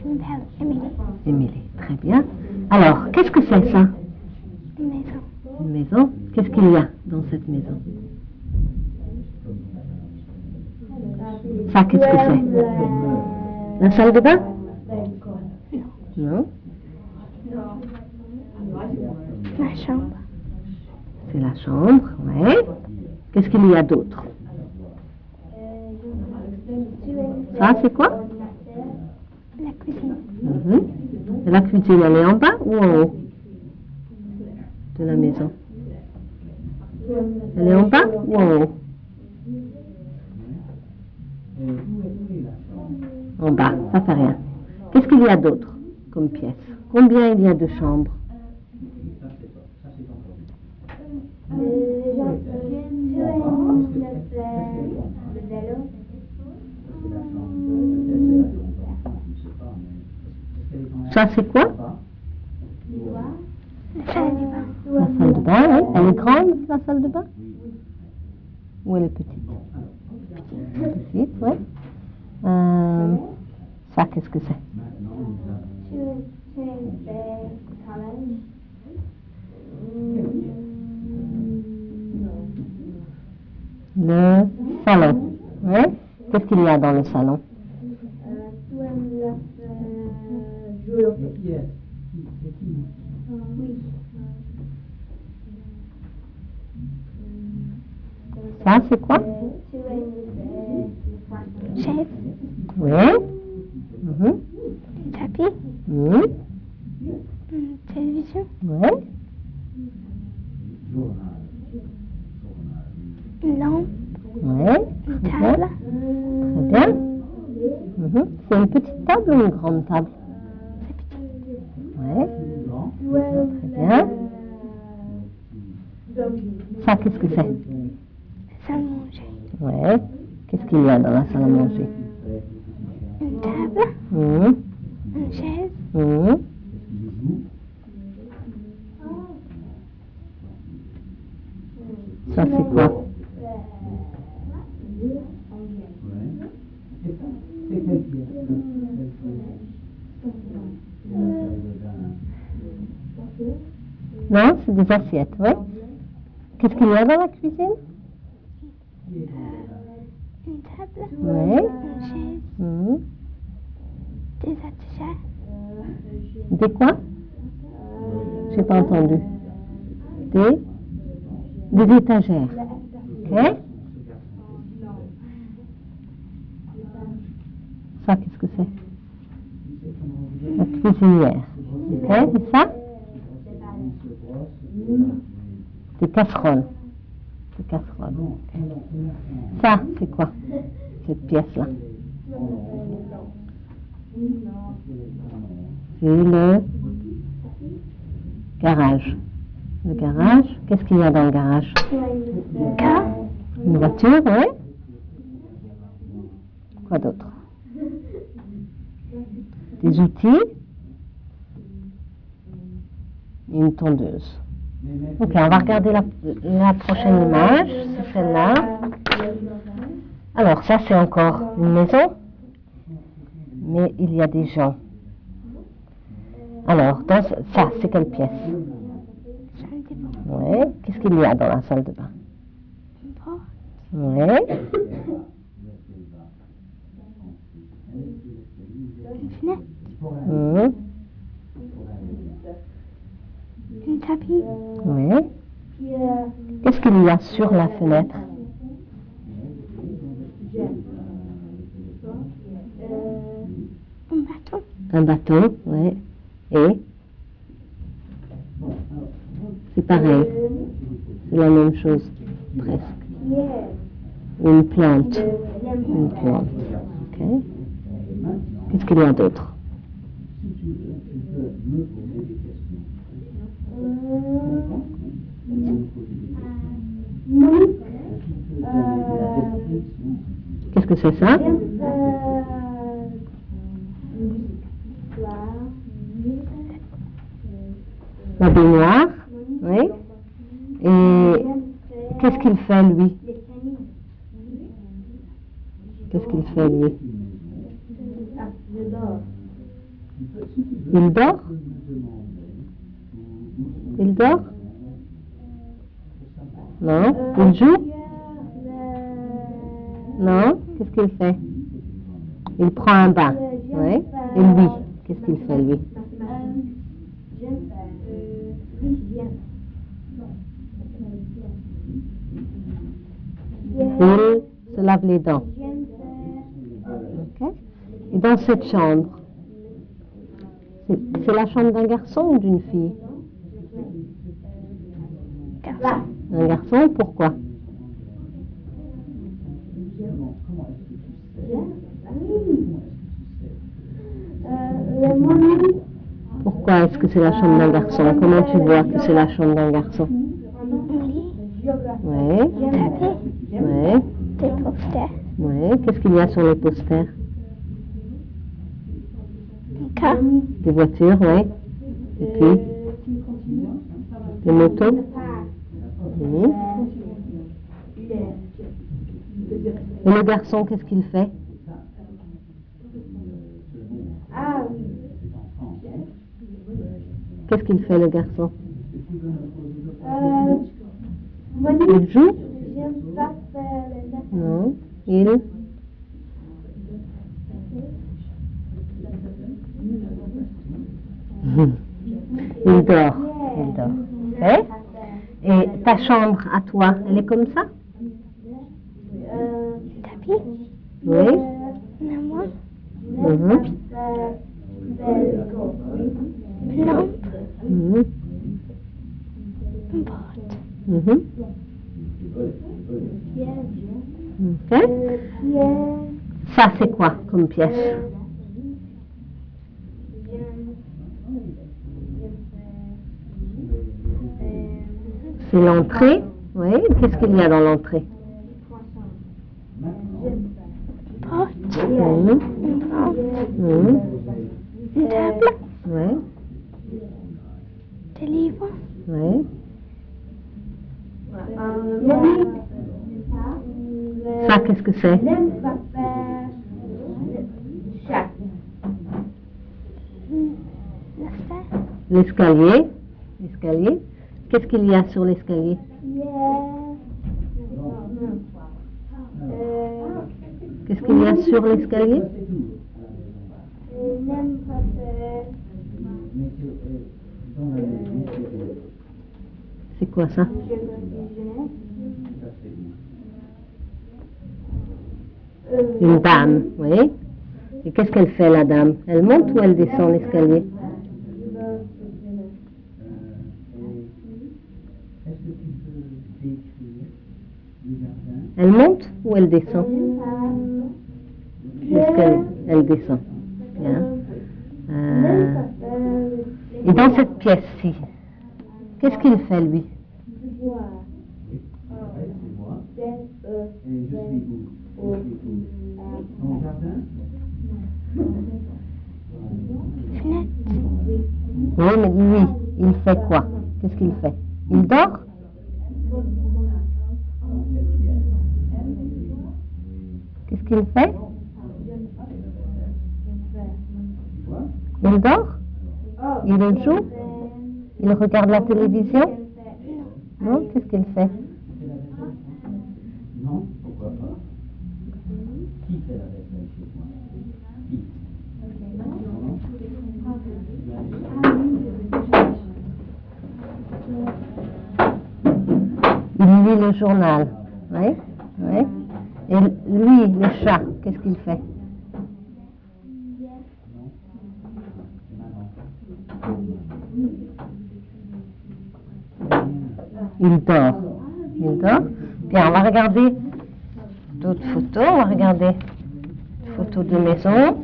Je m'appelle Émilie. Émilie, très bien. Alors, qu'est-ce que c'est ça? Une maison. Une maison? Qu'est-ce qu'il y a dans cette maison? Ça, qu'est-ce que c'est? La salle de bain? Non. La chambre. C'est la chambre, oui. Qu'est-ce qu'il y a d'autre? Ça, c'est quoi? La cuisine. Et la cuisine, elle est en bas ou en haut de la maison? Elle est en bas ou en haut? En bas, ça fait rien. Qu'est-ce qu'il y a d'autre comme pièce? Combien il y a de chambres? Ça, c'est quoi? La salle de bain. La salle de bain, oui. Elle est grande, la salle de bain? Ou elle est petite? Petite, oui. Ça, qu'est-ce que c'est? Le salon. Oui. Qu'est-ce qu'il y a dans le salon? Ça, c'est quoi? Chaise. Oui. Un tapis. Oui. Une télévision. Oui. Une lampe. Oui. Une Très bien. table. Très bien. C'est une petite table ou une grande table? C'est petit. Oui. Très bien. Ça, qu'est-ce que c'est? La salle à manger. Oui. Qu'est-ce qu'il y a dans la salle à manger? Une table. Une chaise. Ça, c'est quoi? Non, c'est des assiettes, oui. Qu'est-ce qu'il y a dans la cuisine? Une table. Oui. Une chaise. Des étagères. Des quoi? J'ai pas entendu. Des étagères. Ok. Ça, qu'est-ce que c'est? La cuisinière. Ok. Et ça? Des casseroles. Des casseroles. Ok. Ça, c'est quoi? Cette pièce-là? C'est le garage. Le garage, qu'est-ce qu'il y a dans le garage? Un car. Une voiture, oui. Quoi d'autre? Des outils. Et une tondeuse. Ok, on va regarder la prochaine image, c'est celle-là. Alors, ça, c'est encore une maison, mais il y a des gens. Alors, ça, c'est quelle pièce? Salle de bain. Oui. Qu'est-ce qu'il y a dans la salle de bain? Une porte. Oui. Une fenêtre. Un tapis. Oui. Qu'est-ce qu'il y a sur la fenêtre? Un bateau. Un bateau, oui. Et c'est pareil. C'est la même chose, presque. Une plante. Une plante. Ok. Qu'est-ce qu'il y a d'autre? Qu'est-ce que c'est ça? La baignoire, oui. Et qu'est-ce qu'il fait, lui? Qu'est-ce qu'il fait, lui? Il dort? Il dort? Non? Il joue? Non? Qu'est-ce qu'il fait? Il prend un bain. Oui. Et lui, qu'est-ce qu'il fait lui? Il se lave les dents. Ok. Et dans cette chambre, c'est la chambre d'un garçon ou d'une fille? Garçon. Un garçon, pourquoi? Pourquoi est-ce que c'est la chambre d'un garçon? Comment tu vois que c'est la chambre d'un garçon? Oui. Tapis. Oui. Des posters. Oui. Qu'est-ce qu'il y a sur les posters? Un cas. Des voitures, oui. Et puis, des motos. Oui. Et le garçon, qu'est-ce qu'il fait? Qu'est-ce qu'il fait le garçon? Il joue? Non. Il dort. Il dort. Ok. Et ta chambre à toi, elle est comme ça? Tapis. Oui. Maman. Mhm. Une lampe. Mhm. Une porte. Mhm. Ok. Ça, c'est quoi comme pièce? C'est l'entrée. Oui. Qu'est-ce qu'il y a dans l'entrée? Une porte. Mhm. Une lampe. Mhm. Une table. Oui. Des livres. Oui. Ça, qu'est-ce que c'est? L'escalier. L'escalier. Qu'est-ce qu'il y a sur l'escalier? Qu'est-ce qu'il y a sur l'escalier? C'est quoi ça? Une dame, oui. Et qu'est-ce qu'elle fait, la dame? Elle monte ou elle descend l'escalier? Elle monte ou elle descend? L'escalier, elle descend. Bien. Et dans cette pièce-ci, qu'est-ce qu'il fait, lui? Fenêtre. Oui, mais lui, il fait quoi? Qu'est-ce qu'il fait? Il dort? Qu'est-ce qu'il fait? Il dort? Il joue? Il regarde la télévision? Non? Qu'est-ce qu'il fait? Non, pourquoi pas? Qui fait la vaisselle chez toi? Qui? Il lit le journal. Oui? Oui. Et lui, le chat, qu'est-ce qu'il fait? Il dort. Il dort. Bien, on va regarder d'autres photos. On va regarder des photos de maison.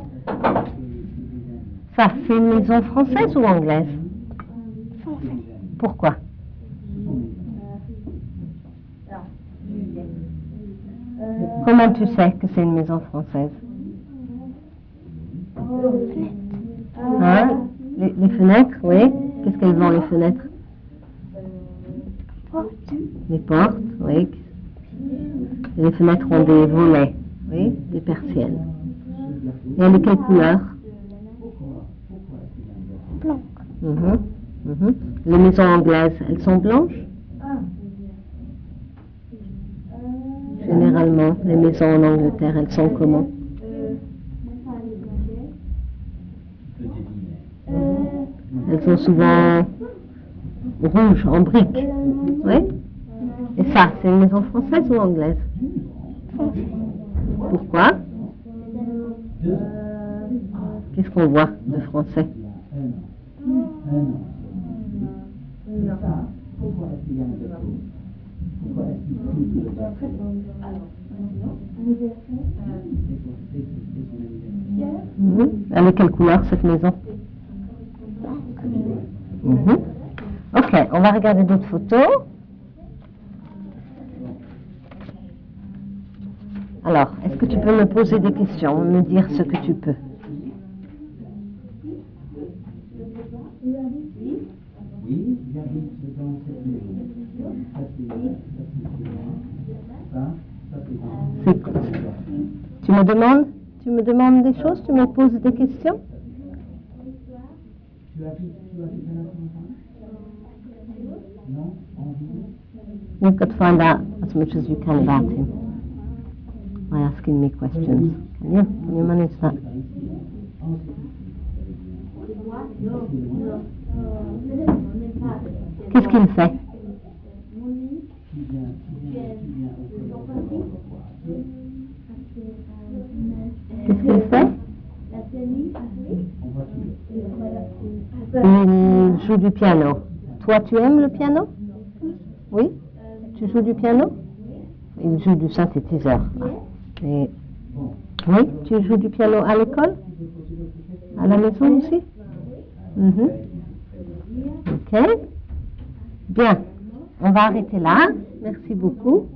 Ça, c'est une maison française ou anglaise? Français. Pourquoi? Comment tu sais que c'est une maison française? Fenêtre. Hein? Les fenêtres, oui. Qu'est-ce qu'elles ont, les fenêtres? Porte. Les portes, oui. Et les fenêtres ont des volets, oui, des persiennes. Et elle est quelle couleur? Pourquoi est-ce qu'il y a un gâteau? Blanc. Les maisons anglaises, elles sont blanches? Généralement, les maisons en Angleterre, elles sont comment? Que deviner. Elles sont souvent rouges, en briques. Oui? Et ça, c'est une maison française ou anglaise? Français. Pourquoi? Deux. Qu'est-ce qu'on voit de français? Un an. Et ça, pourquoi est-ce qu'il y a un gâteau? Pourquoi est-ce qu'il trouve le gâteau? C'est son anniversaire. Elle est quelle couleur cette maison? Ok, on va regarder d'autres photos. Alors, est-ce que tu peux me poser des questions, me dire ce que tu peux? Oui, j'habite dans cette maison. Ça, c'est moi. Ça, c'est moi. Tu me demandes des choses, tu me poses des questions? Tu habites à la campagne? Non? En ville? You've got to find out as much as you can about him by asking me questions. Can you manage that? Qu'est-ce qu'il fait? Qu'est-ce qu'il fait? Il joue du piano. Toi, tu aimes le piano? Oui? Tu joues du piano? Il joue du synthétiseur. Et... Oui, tu joues du piano à l'école? À la maison aussi? Ok. Bien, on va arrêter là. Merci beaucoup.